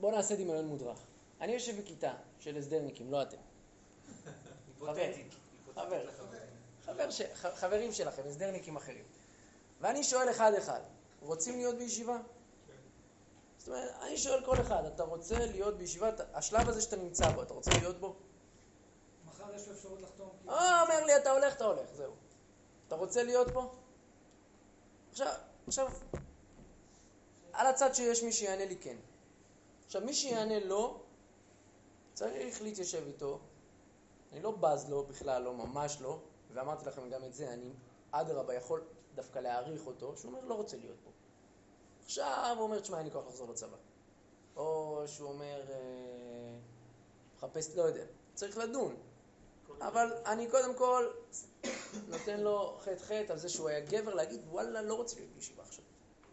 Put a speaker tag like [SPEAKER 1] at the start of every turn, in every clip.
[SPEAKER 1] בואו נעשה דמיון מודרך. אני יושב בכיתה של הסדרניקים, לא אתם. חברים שלכם, הסדרניקים אחרים. ואני שואל אחד, רוצים להיות בישיבה? זאת אומרת, אני שואל כל אחד, אתה רוצה להיות בישיבה, השלב הזה שאתה נמצא בו, אתה רוצה להיות בו?
[SPEAKER 2] מחר יש לו אפשרות לחתום.
[SPEAKER 1] אומר לי, אתה הולך, זהו. אתה רוצה להיות פה? עכשיו, על הצד שיש מי שיענה לי כן. עכשיו, מי שיענה לא, צריך להתיישב איתו. אני לא בז לו בכלל, לא, ממש לא. ואמרתי לכם גם את זה, אני אדרבה יכול דווקא להעריך אותו, שהוא אומר, לא רוצה להיות פה. עכשיו הוא אומר, תשמע, אין לי כוח לחזור לצבא. או שהוא אומר, מחפש, לא יודע, צריך לדון. אבל אני קודם כל נותן לו חטא על זה שהוא היה גבר להגיד, וואלה, לא רוצה להיות בישיבה עכשיו.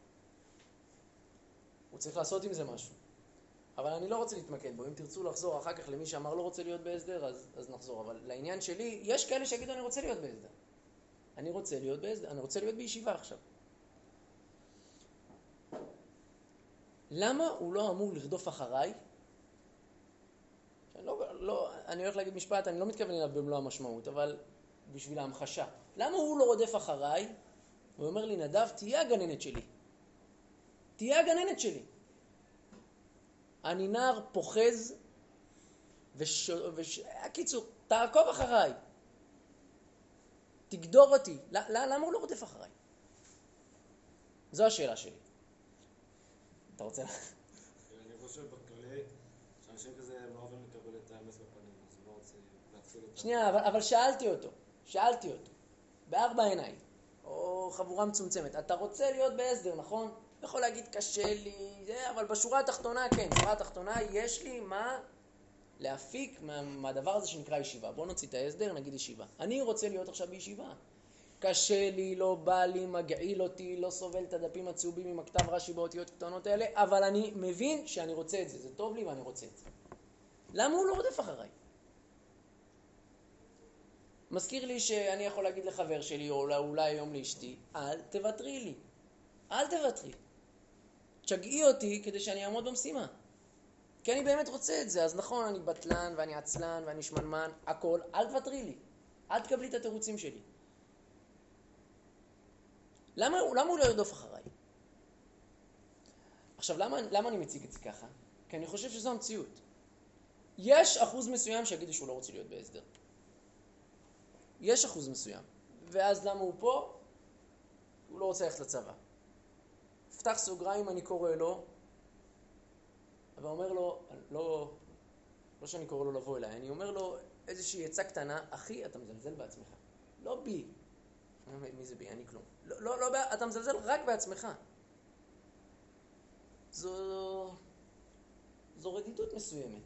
[SPEAKER 1] הוא צריך לעשות עם זה משהו. אבל אני לא רוצה להתמקד בו. אם תרצו לחזור אחר כך למי שאמר לא רוצה להיות בהסדר, אז נחזור. אבל לעניין שלי, יש כאלה שיגידו אני רוצה להיות בהסדר. אני רוצה להיות בהסדר, אני רוצה להיות בישיבה עכשיו. למה הוא לא אמור לרדוף אחריי? אני הולך להגיד משפט, אני לא מתכוון אליו במלוא המשמעות, אבל בשביל ההמחשה. למה הוא לא רודף אחריי? הוא אומר לי, נדב, תהיה הגננת שלי. תהיה הגננת שלי. אני נער פוחז הקיצור, תעקוב אחריי. תגדור אותי. למה הוא לא רודף אחריי? זו השאלה שלי. אתה רוצה?
[SPEAKER 3] אני חושב בכללי שאנשים כזה לא אוהבים לקבל את האמס בפנים, אז הוא לא רוצה להתחיל את...
[SPEAKER 1] שנייה, אבל שאלתי אותו. בארבע עיניים, או חבורה מצומצמת. אתה רוצה להיות בהסדר, נכון? יכול להגיד קשה לי, אבל בשורה התחתונה, כן, בשורה התחתונה יש לי מה להפיק מהדבר הזה שנקרא ישיבה. בוא נוציא את ההסדר, נגיד ישיבה. אני רוצה להיות עכשיו בישיבה. קשה לי, לא בא לי, מגעיל אותי, לא סובל את הדפים הצהובים עם הכתב רש"י באותיות קטנות האלה, אבל אני מבין שאני רוצה את זה, זה טוב לי ואני רוצה את זה. למה הוא לא רודף אחריי? מזכיר לי שאני יכול להגיד לחבר שלי, או אולי היום לאשתי, אל תוותרי לי. אל תוותרי. תשגעי אותי כדי שאני אעמוד במשימה. כי אני באמת רוצה את זה. אז נכון, אני בטלן ואני עצלן ואני שמנמן, הכל, אל תוותרי לי. אל תקבלי את התירוצים שלי. למה הוא לא ירדוף אחריי? עכשיו, למה אני מציג את זה ככה? כי אני חושב שזו המציאות. יש אחוז מסוים שיגידו שהוא לא רוצה להיות בהסדר. יש אחוז מסוים. ואז למה הוא פה? הוא לא רוצה ללכת לצבא. פתח סוגריים, אני קורא לו, אבל אומר לו, לא שאני קורא לו לבוא אליי, אני אומר לו איזושהי עצה קטנה, אחי, אתה מזלזל בעצמך. לא בי. מי זה בי? אני כלום. לא, אתה מזלזל רק בעצמך. זו רדידות מסוימת.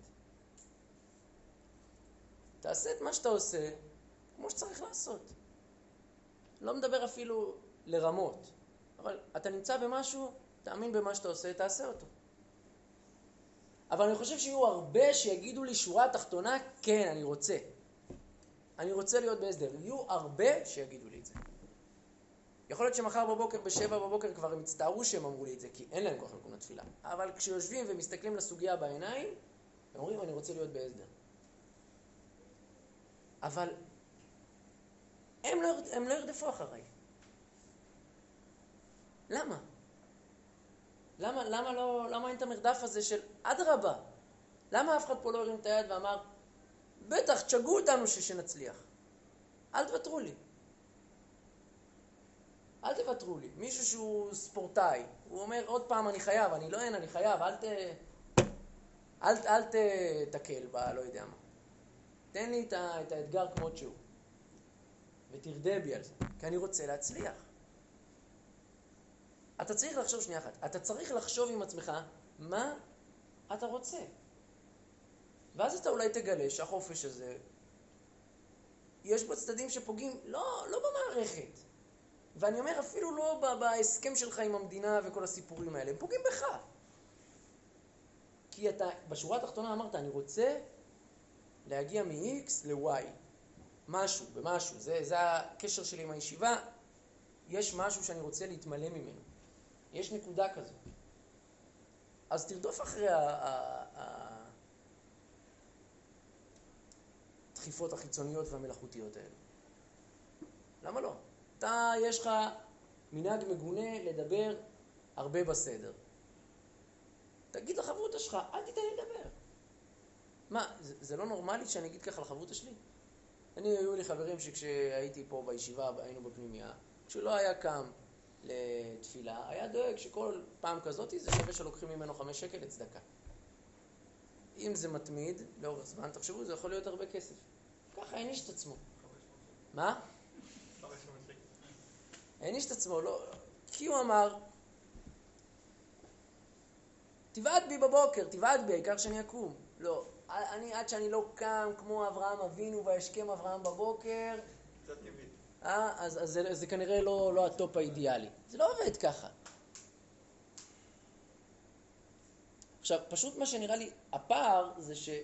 [SPEAKER 1] תעשה את מה שאתה עושה, כמו שצריך לעשות. לא מדבר אפילו לרמות. אבל אתה נמצא במשהו, תאמין במה שאתה עושה, תעשה אותו. אבל אני חושב שיהיו הרבה שיגידו לי שורה התחתונה, כן, אני רוצה. אני רוצה להיות בהסדר. יהיו הרבה שיגידו לי את זה. יכול להיות שמחר בבוקר, ב7 בבוקר, כבר הם הצטערו שהם אמרו לי את זה, כי אין להם כוח לקום לתפילה. אבל כשיושבים ומסתכלים לסוגיה בעיניים, הם אומרים, אני רוצה להיות בהסדר. אבל הם לא ירדפו אחריי. למה? למה אין את המרדף הזה של אדרבה? למה אף אחד פה לא הרים את היד ואמר, בטח, תשגעו אותנו שנצליח. אל תוותרו לי. אל תוותרו לי. מישהו שהוא ספורטאי, הוא אומר, עוד פעם אני חייב, אני חייב, אל תתקל בה, לא יודע מה. תן לי את האתגר כמות שהוא. ותרדה בי על זה, כי אני רוצה להצליח. אתה צריך לחשוב שנייה אחת. אתה צריך לחשוב עם עצמך מה אתה רוצה. ואז אתה אולי תגלה שהחופש הזה, יש בו צדדים שפוגעים לא במערכת. ואני אומר אפילו לא בהסכם שלך עם המדינה וכל הסיפורים האלה. הם פוגעים בך. כי אתה בשורה התחתונה אמרת, אני רוצה להגיע מ-X ל-Y. משהו, במשהו. זה הקשר שלי עם הישיבה. יש משהו שאני רוצה להתמלא ממנו. יש נקודה כזו. אז תרדוף אחרי הדחיפות החיצוניות והמלאכותיות האלה. למה לא? יש לך מנהג מגונה לדבר הרבה בסדר. תגיד לחברותא שלך, אל תיתן לי לדבר. מה, זה לא נורמלי שאני אגיד ככה לחברותא שלי? היו לי חברים שכשהייתי פה בישיבה, היינו בפנימיה, כשלא היה קם לתפילה, היה דואג שכל פעם כזאת זה שווה שלוקחים ממנו 5 שקל לצדקה. אם זה מתמיד, לאורך זמן, תחשבו, זה יכול להיות הרבה כסף. ככה העניש את עצמו. מה? העניש את עצמו, לא... כי הוא אמר, תבעט בי בבוקר, תבעט בי, העיקר שאני אקום. לא, עד שאני לא קם כמו אברהם אבינו והשכם אברהם בבוקר,
[SPEAKER 4] קצת טבעי.
[SPEAKER 1] אז זה כנראה לא הטופ האידיאלי. זה לא עובד ככה. עכשיו, פשוט מה שנראה לי, הפער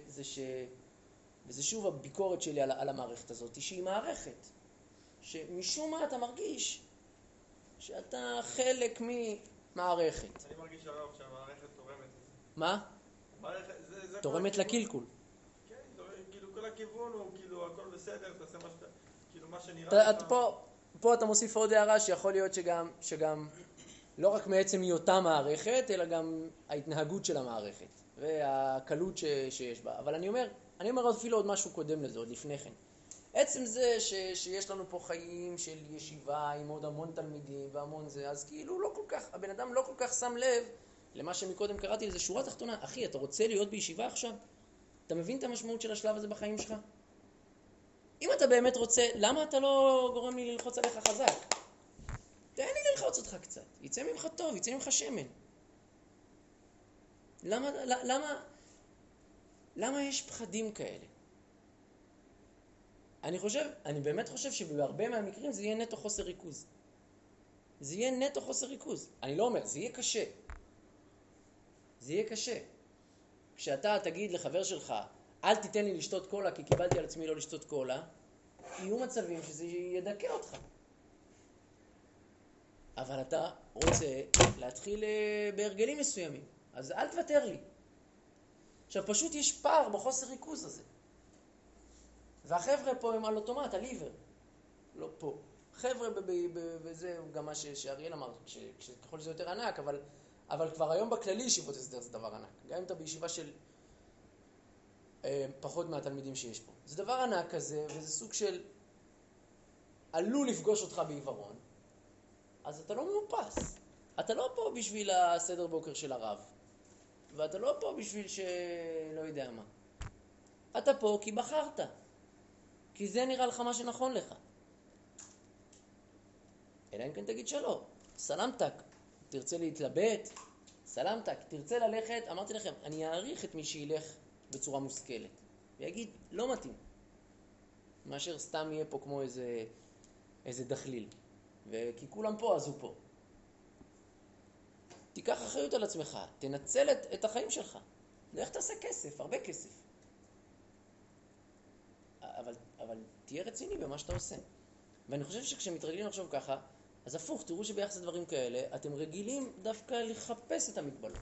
[SPEAKER 1] וזה שוב הביקורת שלי על המערכת הזאת, שהיא מערכת, שמשום מה אתה מרגיש שאתה חלק ממערכת.
[SPEAKER 4] אני מרגיש הרב שהמערכת תורמת.
[SPEAKER 1] מה?
[SPEAKER 4] זה
[SPEAKER 1] תורמת לקלקול.
[SPEAKER 4] כן, כאילו כל הכיוון הוא כאילו הכל בסדר, תעשה מה שאתה, כאילו מה שנראה לך.
[SPEAKER 1] פה אתה מוסיף עוד הערה שיכול להיות שגם לא רק מעצם היותה מערכת, אלא גם ההתנהגות של המערכת והקלות שיש בה. אבל אני אומר אפילו עוד משהו קודם לזה, עוד לפני כן. עצם זה שיש לנו פה חיים של ישיבה עם עוד המון תלמידים והמון זה, אז כאילו לא כל כך, הבן אדם לא כל כך שם לב למה שמקודם קראתי לזה שורה תחתונה. אחי, אתה רוצה להיות בישיבה עכשיו? אתה מבין את המשמעות של השלב הזה בחיים שלך? אם אתה באמת רוצה, למה אתה לא גורם לי ללחוץ עליך חזק? תן לי ללחוץ אותך קצת. יצא ממך טוב, יצא ממך שמן. למה יש פחדים כאלה? אני באמת חושב שבהרבה מהמקרים זה יהיה נטו חוסר ריכוז. זה יהיה נטו חוסר ריכוז. אני לא אומר, זה יהיה קשה. זה יהיה קשה. כשאתה תגיד לחבר שלך, אל תיתן לי לשתות קולה כי קיבלתי על עצמי לא לשתות קולה, יהיו מצבים שזה ידכא אותך. אבל אתה רוצה להתחיל בהרגלים מסוימים, אז אל תוותר לי. עכשיו פשוט יש פער בחוסר ריכוז הזה. והחבר'ה פה הם על אוטומט, על עיוור. לא פה. חבר'ה, וזה גם מה שאריאל אמר, ככל שזה יותר ענק, אבל כבר היום בכללי ישיבות הסדר זה דבר ענק. גם אם אתה בישיבה של פחות מהתלמידים שיש פה. זה דבר ענק כזה, וזה סוג של עלול לפגוש אותך בעיוורון, אז אתה לא מאופס. אתה לא פה בשביל הסדר בוקר של הרב, ואתה לא פה בשביל לא יודע מה. אתה פה כי בחרת. כי זה נראה לך מה שנכון לך. אלא אם כן תגיד שלא. סלמתק, תרצה להתלבט, סלמתק, תרצה ללכת, אמרתי לכם, אני אעריך את מי שילך בצורה מושכלת. ויגיד, לא מתאים. מאשר סתם יהיה פה כמו איזה דחליל. וכי כולם פה, אז הוא פה. תיקח אחריות על עצמך, תנצל את החיים שלך. ואיך תעשה כסף, הרבה כסף. אבל תהיה רציני במה שאתה עושה. ואני חושב שכשמתרגלים לחשוב ככה, אז הפוך, תראו שביחס לדברים כאלה, אתם רגילים דווקא לחפש את המגבלות.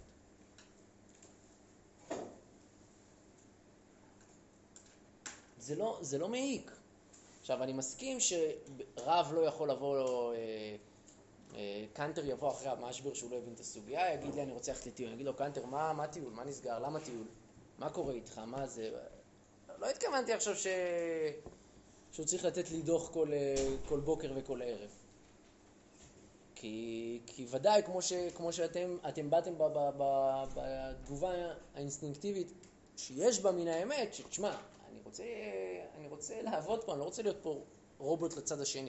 [SPEAKER 1] זה לא מעיק. עכשיו, אני מסכים שרב לא יכול לבוא, קנטר יבוא אחרי המשבר שהוא לא הבין את הסוגיה, יגיד לי, אני רוצה ללכת לטיול. אני אגיד לו, קנטר, מה טיול? מה נסגר? למה טיול? מה קורה איתך? מה זה? לא התכוונתי עכשיו שהוא צריך לתת לי דוח כל בוקר וכל ערב. כי ודאי, כמו שאתם באתם בתגובה האינסטינקטיבית שיש בה מן האמת, שתשמע, אני רוצה לעבוד פה, אני לא רוצה להיות פה רובוט לצד השני.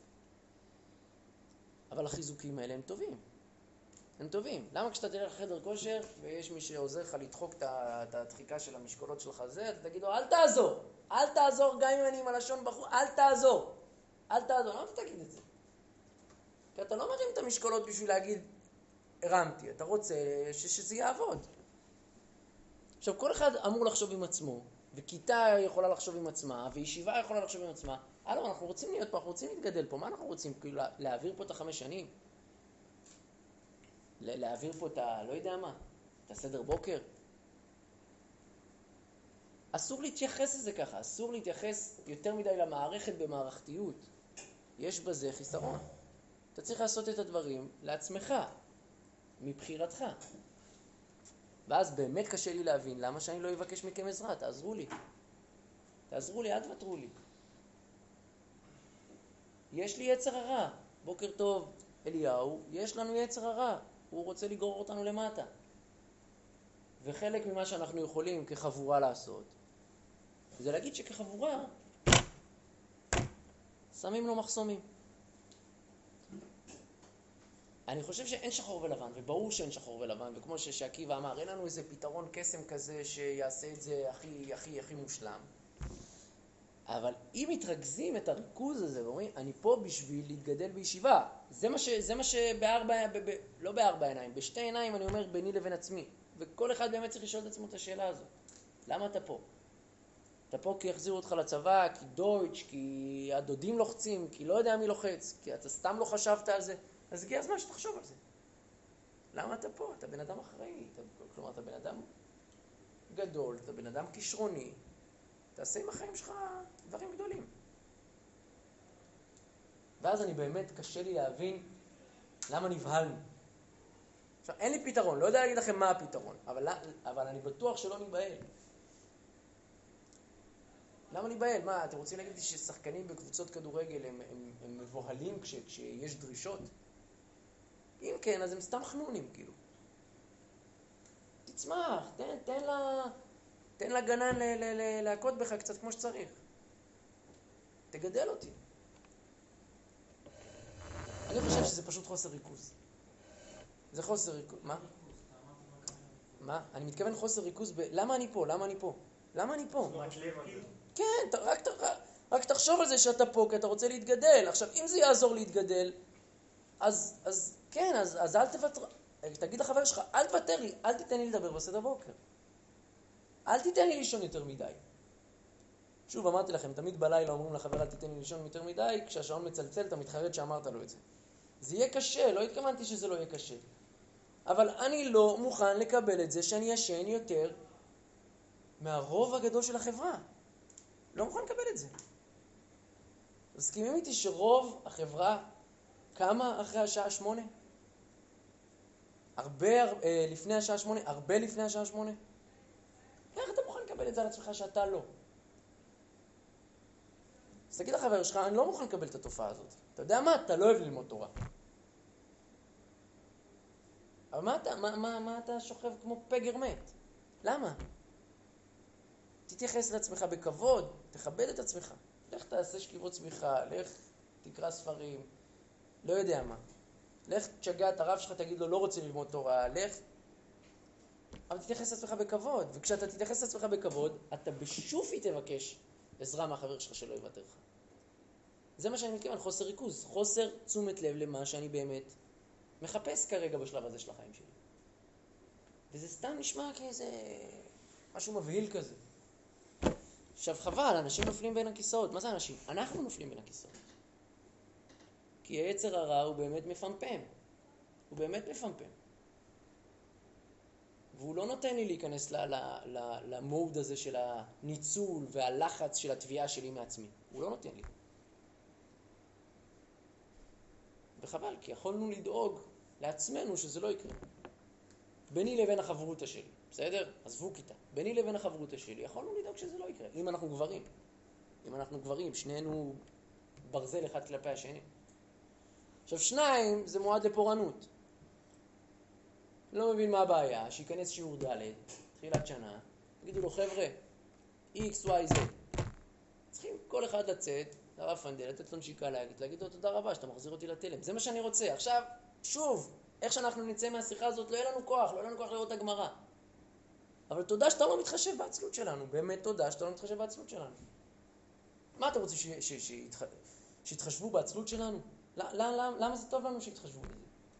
[SPEAKER 1] אבל החיזוקים האלה הם טובים. הם טובים. למה כשאתה תלך לחדר כושר ויש מי שעוזר לך לדחוק את הדחיקה של המשקולות שלך זה, אתה תגיד לו, אל תעזור. אל תעזור גם אם אני עם הלשון בחוץ, אל תעזור. אל תעזור. למה אתה תגיד את זה? כי אתה לא מרים את המשקולות בשביל להגיד, הרמתי. אתה רוצה שזה יעבוד. עכשיו, כל אחד אמור לחשוב עם עצמו, וכיתה יכולה לחשוב עם עצמה, וישיבה יכולה לחשוב עם עצמה. הלו, אנחנו רוצים להיות פה, אנחנו רוצים להתגדל פה. מה אנחנו רוצים? כאילו, להעביר פה את 5 שנים? להעביר פה את לא יודע מה. את הסדר בוקר. אסור להתייחס לזה ככה, אסור להתייחס יותר מדי למערכת במערכתיות. יש בזה חיסרון. אתה צריך לעשות את הדברים לעצמך, מבחירתך. ואז באמת קשה לי להבין למה שאני לא אבקש מכם עזרה, תעזרו לי. תעזרו לי, אל תוותרו לי. יש לי יצר הרע. בוקר טוב, אליהו, יש לנו יצר הרע. הוא רוצה לגרור אותנו למטה. וחלק ממה שאנחנו יכולים כחבורה לעשות, זה להגיד שכחבורה שמים לו מחסומים. אני חושב שאין שחור ולבן, וברור שאין שחור ולבן, וכמו שעקיבא אמר, אין לנו איזה פתרון קסם כזה שיעשה את זה הכי מושלם. אבל אם מתרכזים את הריכוז הזה ואומרים, אני פה בשביל להתגדל בישיבה, זה מה לא בארבע עיניים, בשתי עיניים אני אומר ביני לבין עצמי. וכל אחד באמת צריך לשאול את עצמו את השאלה הזאת. למה אתה פה? אתה פה כי יחזירו אותך לצבא, כי דויטש, כי הדודים לוחצים, כי לא יודע מי לוחץ, כי אתה סתם לא חשבת על זה. אז הגיע הזמן שתחשוב על זה. למה אתה פה? אתה בן אדם אחראי. כלומר, אתה בן אדם גדול, אתה בן אדם כישרוני. תעשה עם החיים שלך דברים גדולים. ואז אני באמת קשה לי להבין למה נבהלנו. עכשיו, אין לי פתרון, לא יודע להגיד לכם מה הפתרון, אבל אני בטוח שלא נבהל. למה נבהל? מה, אתם רוצים להגיד לי ששחקנים בקבוצות כדורגל הם מבוהלים כשיש דרישות? אם כן, אז הם סתם חנונים, כאילו. תצמח, תן לגנן להכות בך קצת כמו שצריך. תגדל אותי. אני חושב שזה פשוט חוסר ריכוז. זה חוסר ריכוז. מה? מה? אני מתכוון חוסר ריכוז למה אני פה? למה אני פה? למה אני פה? כן, רק תחשוב על זה שאתה פה, כי אתה רוצה להתגדל. עכשיו, אם זה יעזור להתגדל, אז כן, אז אל תוותר. תגיד לחבר שלך, אל תוותר לי, אל תיתן לי לדבר בסדר בוקר. אל תיתן לי לישון יותר מדי. שוב, אמרתי לכם, תמיד בלילה אומרים לחבר, אל תיתן לי לישון יותר מדי, כשהשעון מצלצל, אתה מתחרט שאמרת לו את זה. זה יהיה קשה, לא התכוונתי שזה לא יהיה קשה. אבל אני לא מוכן לקבל את זה שאני ישן יותר מהרוב הגדול של החברה. לא מוכן לקבל את זה. מסכימים איתי שרוב החברה קמה אחרי השעה 8? לפני השעה 8? הרבה לפני השעה 8? איך אתה מוכן לקבל את זה על עצמך שאתה לא? אז תגיד לחבר שלך, אני לא מוכן לקבל את התופעה הזאת. אתה יודע מה? אתה לא אוהב ללמוד תורה. אבל מה אתה שוכב כמו פגר מת? למה? תתייחס לעצמך בכבוד, תכבד את עצמך. לך תעשה שכיבות צמיחה, לך תקרא ספרים, לא יודע מה. לך תשגע את הרב שלך, תגיד לו, לא רוצה ללמוד תורה, לך. אבל תתייחס לעצמך בכבוד, וכשאתה תתייחס לעצמך בכבוד, אתה בשופי תבקש עזרה מהחבר שלך שלא יוותר לך. זה מה שאני מתכוון, חוסר ריכוז, חוסר תשומת לב למה שאני באמת מחפש כרגע בשלב הזה של החיים שלי. וזה סתם נשמע כאיזה משהו מבהיל כזה. עכשיו חבל, אנשים נופלים בין הכיסאות. מה זה אנשים? אנחנו נופלים בין הכיסאות. כי היצר הרע הוא באמת מפמפם. הוא באמת מפמפם. והוא לא נותן לי להיכנס למוד הזה של הניצול והלחץ של התביעה שלי מעצמי. הוא לא נותן לי. וחבל, כי יכולנו לדאוג לעצמנו שזה לא יקרה. ביני לבין החברותה שלי, בסדר? עזבו כיתה. ביני לבין החברותה שלי, יכולנו לדאוג שזה לא יקרה. אם אנחנו גברים. אם אנחנו גברים, שנינו ברזל אחד כלפי השני. עכשיו, שניים זה מועד לפורענות. לא מבין מה הבעיה, שיכנס שיעור ד', תחילת שנה, תגידו לו, חבר'ה, X, Y, Z. צריכים כל אחד לצאת, לרב פנדל, לתת לו נשיקה להגיד לו תודה רבה שאתה מחזיר אותי לתלם. זה מה שאני רוצה. עכשיו, שוב, איך שאנחנו נצא מהשיחה הזאת, לא יהיה לנו כוח לראות את הגמרא. אבל תודה שאתה לא מתחשב בעצלות שלנו. באמת תודה שאתה לא מתחשב בעצלות שלנו. מה אתם רוצים שיתחשבו בעצלות שלנו? למה זה טוב לנו שיתחשבו בזה?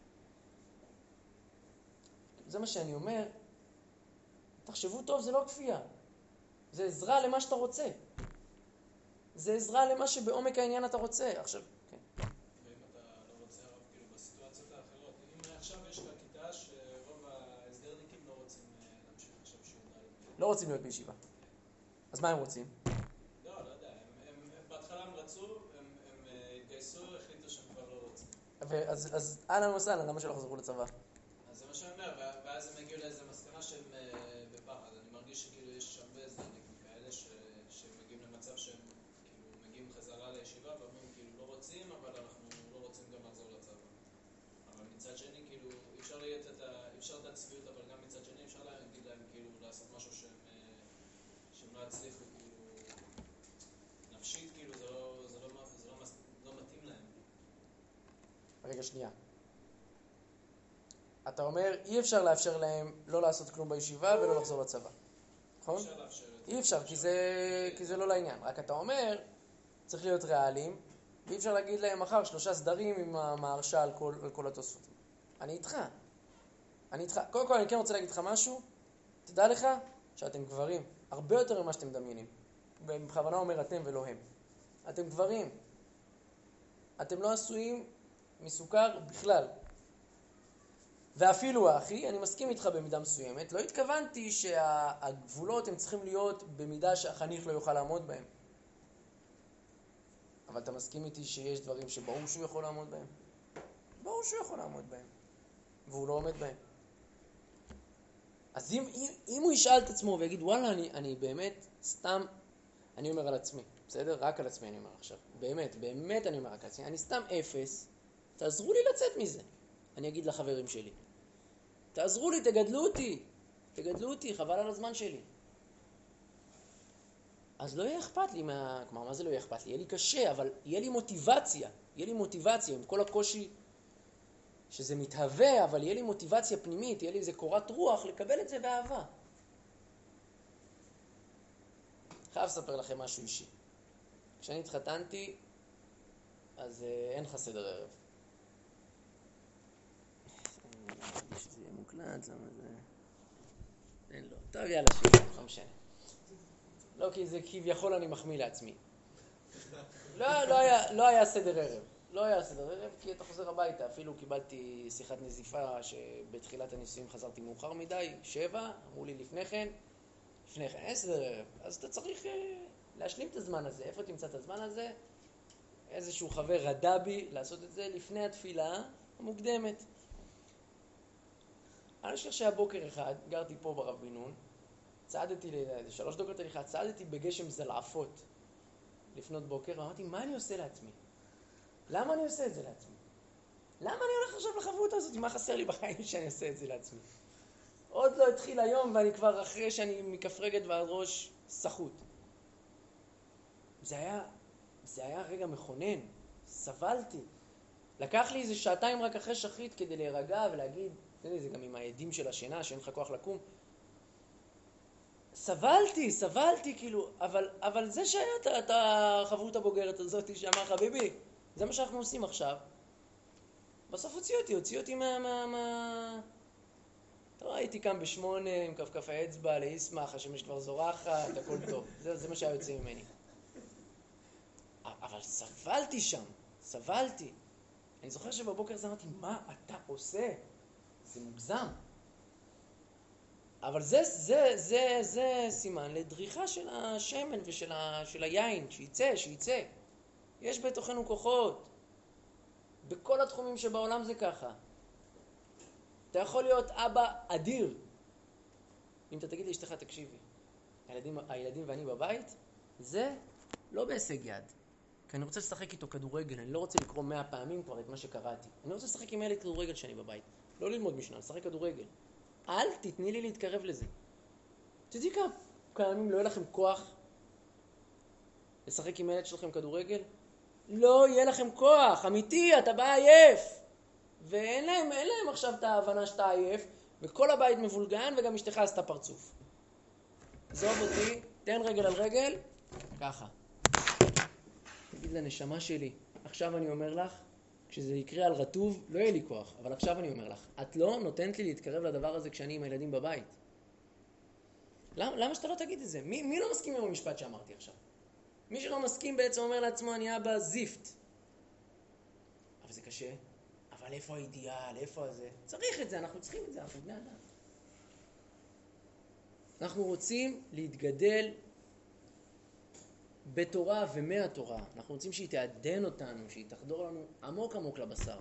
[SPEAKER 1] זה מה שאני אומר. תחשבו טוב, זה לא כפייה. זה עזרה למה שאתה רוצה. זה עזרה למה שבעומק העניין אתה רוצה. עכשיו, כן.
[SPEAKER 5] ואם אתה לא רוצה הרב, כאילו בסיטואציות האחרות, אם עכשיו יש לך כיתה שרוב ההסדרניקים לא רוצים
[SPEAKER 1] לא רוצים להיות בישיבה. אז מה הם רוצים?
[SPEAKER 5] לא יודע, הם בהתחלה הם רצו, הם התגייסו, החליטו שהם כבר לא רוצים.
[SPEAKER 1] אז אהלן וסהלן, למה שלא חזרו לצבא?
[SPEAKER 5] אז זה מה שאני אומר, ואז הם הגיעו לאיזו מסקנה שהם בפחד. אני מרגיש שכאילו יש הרבה זדנים כאלה שמגיעים למצב שהם כאילו מגיעים חזרה לישיבה ואומרים כאילו לא רוצים, אבל אנחנו לא רוצים גם לחזור לצבא. אבל מצד שני כאילו אפשר את הצביעות, אבל גם מצד שני אפשר להגיד להם כאילו לעשות משהו שהם לא הצליחו כאילו נפשית, כאילו זה לא מתאים להם.
[SPEAKER 1] רגע, שנייה. אתה אומר, אי אפשר לאפשר להם לא לעשות כלום בישיבה ולא לחזור לצבא. נכון?
[SPEAKER 5] אפשר לאפשר את זה.
[SPEAKER 1] אי אפשר, כי זה לא לעניין. רק אתה אומר, צריך להיות ריאליים, ואי אפשר להגיד להם מחר 3 סדרים עם המהרש"א על כל התוספות. אני איתך. קודם כל, אני כן רוצה להגיד לך משהו. תדע לך שאתם גברים, הרבה יותר ממה שאתם מדמיינים. בכוונה אומר אתם ולא הם. אתם גברים. אתם לא עשויים מסוכר בכלל. ואפילו האחי, אני מסכים איתך במידה מסוימת, לא התכוונתי שהגבולות הם צריכים להיות במידה שהחניך לא יוכל לעמוד בהם. אבל אתה מסכים איתי שיש דברים שברור שהוא יכול לעמוד בהם? ברור שהוא יכול לעמוד בהם, והוא לא עומד בהם. אז אם הוא ישאל את עצמו ויגיד, וואלה, אני באמת סתם, אני אומר על עצמי, בסדר? רק על עצמי אני אומר עכשיו. באמת אני אומר רק על עצמי. אני סתם אפס, תעזרו לי לצאת מזה. אני אגיד לחברים שלי. תעזרו לי, תגדלו אותי, חבל על הזמן שלי. אז לא יהיה אכפת לי כלומר, מה זה לא יהיה אכפת לי? יהיה לי קשה, אבל יהיה לי מוטיבציה עם כל הקושי שזה מתהווה, אבל יהיה לי מוטיבציה פנימית, יהיה לי איזה קורת רוח לקבל את זה באהבה. חייב לספר לכם משהו אישי. כשאני התחתנתי, אז אין לך סדר ערב. שזה יהיה מוקלט, למה זה... אין לו. טוב, יאללה, לא משנה. לא, כי זה כביכול אני מחמיא לעצמי. לא היה סדר ערב. כי אתה חוזר הביתה. אפילו קיבלתי שיחת נזיפה שבתחילת הנישואים חזרתי מאוחר מדי, 7, אמרו לי לפני כן, אין סדר ערב. אז אתה צריך להשלים את הזמן הזה. איפה תמצא את הזמן הזה? איזשהו חבר רדה בי לעשות את זה לפני התפילה המוקדמת. אני חושב שהבוקר אחד, גרתי פה ברב בן נון, צעדתי 3 דקות הליכה, צעדתי בגשם זלעפות לפנות בוקר, ואמרתי, מה אני עושה לעצמי? למה אני עושה את זה לעצמי? למה אני הולך עכשיו לחברותה הזאת? מה חסר לי בחיים שאני עושה את זה לעצמי? עוד לא התחיל היום ואני כבר אחרי שאני מכפרגת ועד ראש סחוט. זה היה רגע מכונן, סבלתי. לקח לי איזה 2 שעתיים רק אחרי שחרית כדי להירגע ולהגיד, זה גם עם העדים של השינה, שאין לך כוח לקום. סבלתי, כאילו, אבל זה שהיה את החברות הבוגרת הזאת שאמר לך, ביבי, זה מה שאנחנו עושים עכשיו. בסוף הוציא אותי אתה רואה, הייתי קם ב8 עם כף האצבע, להיסמך, השמש כבר זורחת, הכל טוב. זה מה שהיה יוצא ממני. אבל סבלתי שם. אני זוכר שבבוקר הזה אמרתי, מה אתה עושה? זה מוגזם. אבל זה סימן לדריכה של השמן ושל היין, שייצא. יש בתוכנו כוחות. בכל התחומים שבעולם זה ככה. אתה יכול להיות אבא אדיר. אם אתה תגיד לאשתך, תקשיבי, הילדים ואני בבית, זה לא בהישג יד. כי אני רוצה לשחק איתו כדורגל, אני לא רוצה לקרוא 100 פעמים כבר את מה שקראתי. אני רוצה לשחק עם הילד כדורגל שאני בבית. לא ללמוד משנה, לשחק כדורגל. אל תתני לי להתקרב לזה. תדעי כמה ימים לא יהיה לכם כוח לשחק עם הילד שלכם כדורגל? לא יהיה לכם כוח, אמיתי, אתה בא עייף. ואין להם עכשיו את ההבנה שאתה עייף, וכל הבית מבולגן וגם אשתך עשתה פרצוף. עזוב אותי, תן רגל על רגל, ככה. תגיד לנשמה שלי, עכשיו אני אומר לך, כשזה יקרה על רטוב, לא יהיה לי כוח, אבל עכשיו אני אומר לך, את לא נותנת לי להתקרב לדבר הזה כשאני עם הילדים בבית. למה שאתה לא תגיד את זה? מי לא מסכים עם המשפט שאמרתי עכשיו? מי שלא מסכים בעצם אומר לעצמו, אני אבא זיפט. אבל זה קשה. אבל איפה האידיאל? איפה זה? צריך את זה, אנחנו צריכים את זה, אנחנו בני אדם. אנחנו רוצים להתגדל בתורה ומהתורה. אנחנו רוצים שהיא תעדן אותנו, שהיא תחדור לנו עמוק עמוק לבשר.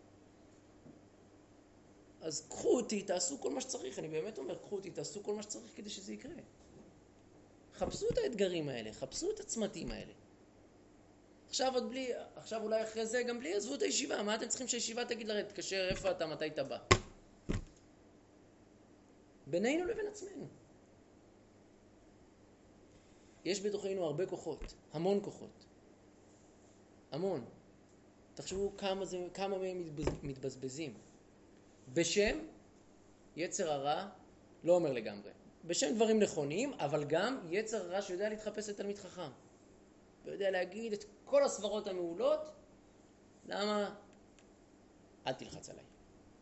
[SPEAKER 1] אז קחו אותי, תעשו כל מה שצריך. אני באמת אומר, קחו אותי, תעשו כל מה שצריך כדי שזה יקרה. חפשו את האתגרים האלה, חפשו את הצמתים האלה. עכשיו אולי אחרי זה גם בלי, עזבו את הישיבה. מה אתם צריכים שהישיבה תגיד לה, תתקשר, איפה אתה, מתי אתה בא? בינינו לבין עצמנו. יש בתוכנו הרבה כוחות, המון כוחות. המון. תחשבו כמה מהם מתבזבזים. בשם יצר הרע, לא אומר לגמרי. בשם דברים נכונים, אבל גם יצר הרע שיודע להתחפש לתלמיד חכם. ויודע להגיד את כל הסברות המעולות, למה? אל תלחץ עליי.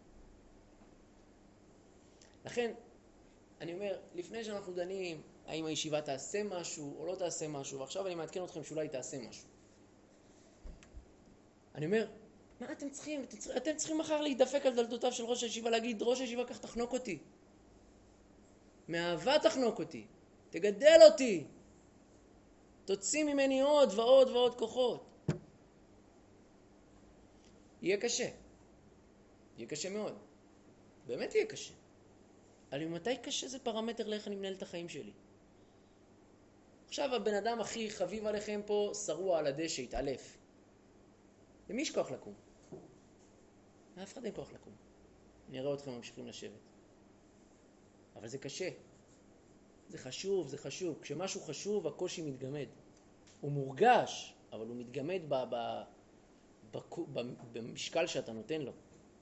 [SPEAKER 1] לכן, אני אומר, לפני שאנחנו דנים, האם הישיבה תעשה משהו או לא תעשה משהו, ועכשיו אני מעדכן אתכם שאולי תעשה משהו. אני אומר, מה אתם צריכים? אתם צריכים מחר להידפק על דלתותיו של ראש הישיבה, להגיד, ראש הישיבה כך תחנוק אותי. מאהבה תחנוק אותי. תגדל אותי. תוציא ממני עוד ועוד ועוד כוחות. יהיה קשה. יהיה קשה מאוד. באמת יהיה קשה. אבל מתי קשה זה פרמטר לאיך אני מנהל את החיים שלי. עכשיו הבן אדם הכי חביב עליכם פה שרוע על הדשא, התעלף. למי יש כוח לקום? לאף אחד אין כוח לקום. אני אראה אתכם ממשיכים לשבת. אבל זה קשה. זה חשוב, זה חשוב. כשמשהו חשוב, הקושי מתגמד. הוא מורגש, אבל הוא מתגמד במשקל שאתה נותן לו.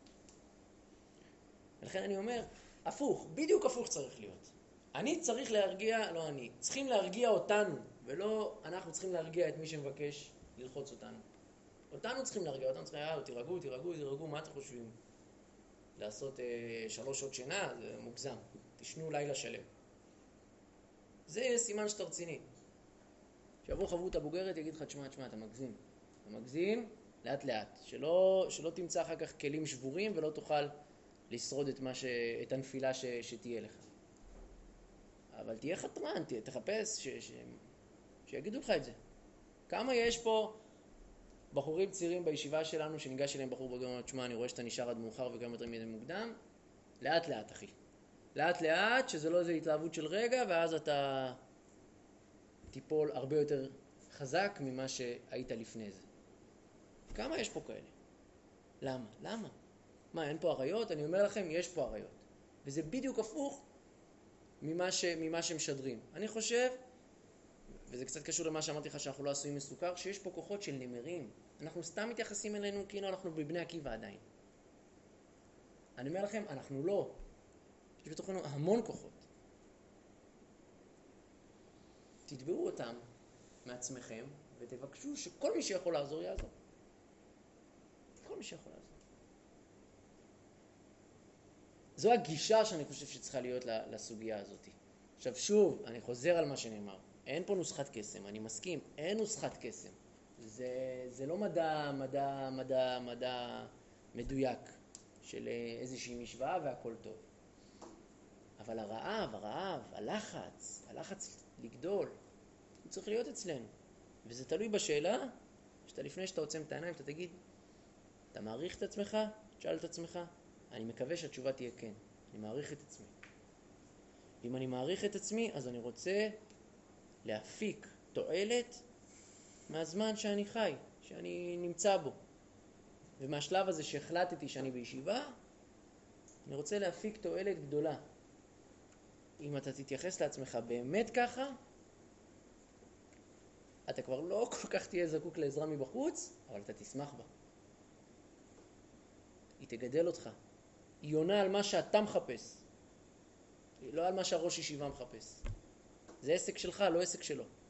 [SPEAKER 1] ולכן אני אומר, הפוך, בדיוק הפוך צריך להיות. אני צריך להרגיע, לא אני, צריכים להרגיע אותנו, ולא אנחנו צריכים להרגיע את מי שמבקש ללחוץ אותנו. אותנו צריכים להרגיע, אותנו צריכים, תירגעו, מה אתם חושבים? לעשות 3 שעות שינה, זה מוגזם. תשנו לילה שלם. זה סימן שאתה רציני. שיבוא חברות הבוגרת, יגיד לך, תשמע, אתה מגזים לאט לאט. שלא תמצא אחר כך כלים שבורים ולא תוכל לשרוד את הנפילה שתהיה לך. אבל תהיה חתרן, תחפש שיגידו לך את זה. כמה יש פה בחורים צעירים בישיבה שלנו שניגש אליהם בחור בוגר, תשמע, אני רואה שאתה נשאר עד מאוחר וגם יותר מדי מוקדם. לאט לאט, אחי. לאט לאט, שזה לא איזו התלהבות של רגע, ואז אתה תיפול הרבה יותר חזק ממה שהיית לפני זה. כמה יש פה כאלה? למה? מה, אין פה עריות? אני אומר לכם, יש פה עריות. וזה בדיוק הפוך ממה שמשדרים. אני חושב, וזה קצת קשור למה שאמרתי לך שאנחנו לא עשויים מסוכר, שיש פה כוחות של נמרים. אנחנו סתם מתייחסים אלינו כאילו אנחנו בבני עקיבא עדיין. אני אומר לכם, אנחנו לא. יש בתוכנו המון כוחות. תתבעו אותם מעצמכם ותבקשו שכל מי שיכול לעזור יעזור. כל מי שיכול לעזור. זו הגישה שאני חושב שצריכה להיות לסוגיה הזאת. עכשיו שוב, אני חוזר על מה שנאמר. אין פה נוסחת קסם, אני מסכים, אין נוסחת קסם. זה לא מדע מדויק של איזושהי משוואה והכל טוב. אבל הרעב, הלחץ לגדול, הוא צריך להיות אצלנו. וזה תלוי בשאלה, לפני שאתה עוצם את העיניים, אתה תגיד, אתה מעריך את עצמך? תשאל את עצמך. אני מקווה שהתשובה תהיה כן. אני מעריך את עצמי. אם אני מעריך את עצמי, אז אני רוצה להפיק תועלת מהזמן שאני חי, שאני נמצא בו. ומהשלב הזה שהחלטתי שאני בישיבה, אני רוצה להפיק תועלת גדולה. אם אתה תתייחס לעצמך באמת ככה, אתה כבר לא כל כך תהיה זקוק לעזרה מבחוץ, אבל אתה תשמח בה. היא תגדל אותך. היא עונה על מה שאתה מחפש. לא על מה שהראש ישיבה מחפש. זה עסק שלך, לא עסק שלו.